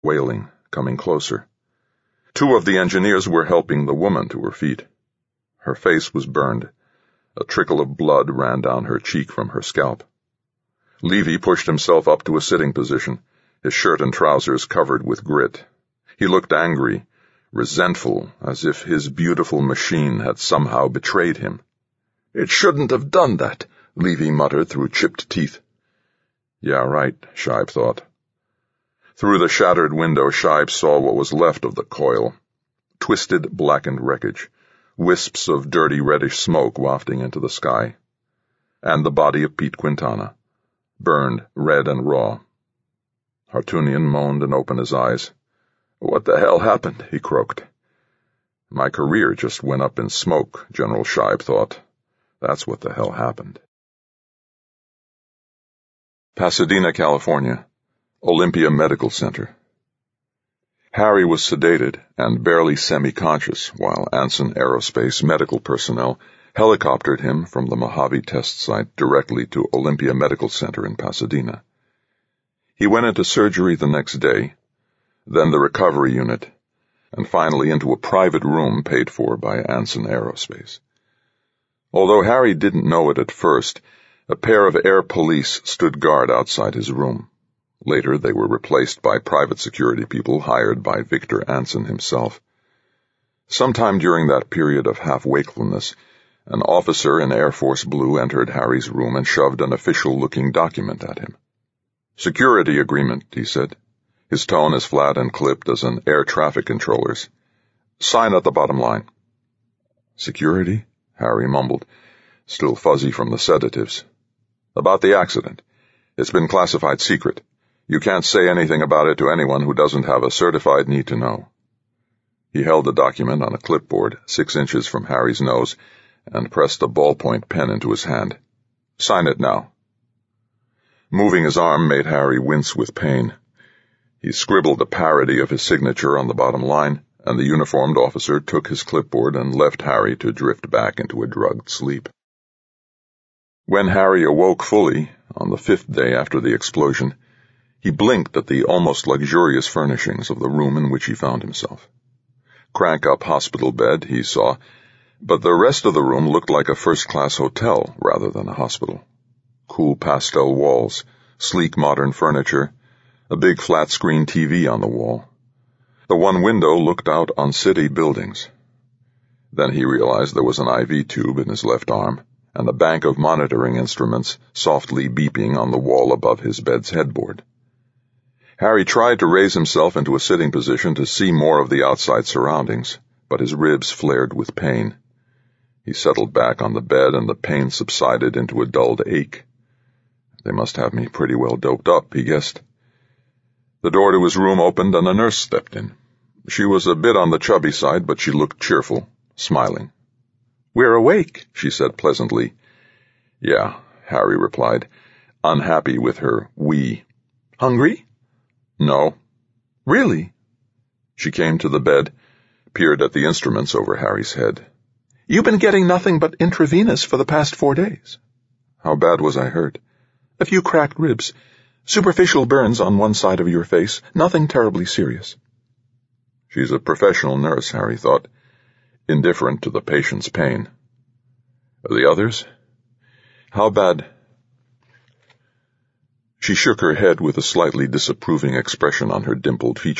wailing, coming closer. Two of the engineers were helping the woman to her feet. Her face was burned. A trickle of blood ran down her cheek from her scalp. Levy pushed himself up to a sitting position, his shirt and trousers covered with grit. He looked angry, resentful, as if his beautiful machine had somehow betrayed him. "It shouldn't have done that," Levy muttered through chipped teeth. Yeah, right, Scheib thought. Through the shattered window, Scheib saw what was left of the coil. Twisted, blackened wreckage, wisps of dirty reddish smoke wafting into the sky. And the body of Pete Quintana, burned red and raw. Hartunian moaned and opened his eyes. "What the hell happened?" he croaked. "My career just went up in smoke," General Scheib thought. That's what the hell happened. Pasadena, California. Olympia Medical Center. Harry was sedated and barely semi-conscious while Anson Aerospace medical personnel helicoptered him from the Mojave test site directly to Olympia Medical Center in Pasadena. He went into surgery the next day, then the recovery unit, and finally into a private room paid for by Anson Aerospace. Although Harry didn't know it at first, a pair of air police stood guard outside his room. Later, they were replaced by private security people hired by Victor Anson himself. Sometime during that period of half-wakefulness, an officer in Air Force Blue entered Harry's room and shoved an official-looking document at him. "Security agreement," he said, his tone as flat and clipped as an air traffic controller's. "Sign at the bottom line." "Security?" Harry mumbled, still fuzzy from the sedatives. "About the accident. It's been classified secret. You can't say anything about it to anyone who doesn't have a certified need to know." He held the document on a clipboard 6 inches from Harry's nose and pressed a ballpoint pen into his hand. "Sign it now." Moving his arm made Harry wince with pain. He scribbled a parody of his signature on the bottom line, and the uniformed officer took his clipboard and left Harry to drift back into a drugged sleep. When Harry awoke fully, on the 5th day after the explosion, he blinked at the almost luxurious furnishings of the room in which he found himself. Crank-up hospital bed, he saw, but the rest of the room looked like a first-class hotel rather than a hospital. Cool pastel walls, sleek modern furniture, a big flat-screen TV on the wall. The one window looked out on city buildings. Then he realized there was an IV tube in his left arm, and a bank of monitoring instruments softly beeping on the wall above his bed's headboard. Harry tried to raise himself into a sitting position to see more of the outside surroundings, but his ribs flared with pain. He settled back on the bed and the pain subsided into a dulled ache. "They must have me pretty well doped up," he guessed. The door to his room opened and a nurse stepped in. She was a bit on the chubby side, but she looked cheerful, smiling. "We're awake," she said pleasantly. "Yeah," Harry replied, unhappy with her "we." "Hungry?" "No." "Really?" She came to the bed, peered at the instruments over Harry's head. "You've been getting nothing but intravenous for the past 4 days. "How bad was I hurt?" "A few cracked ribs. Superficial burns on one side of your face. Nothing terribly serious." She's a professional nurse, Harry thought, indifferent to the patient's pain. The others? How bad? She shook her head with a slightly disapproving expression on her dimpled features.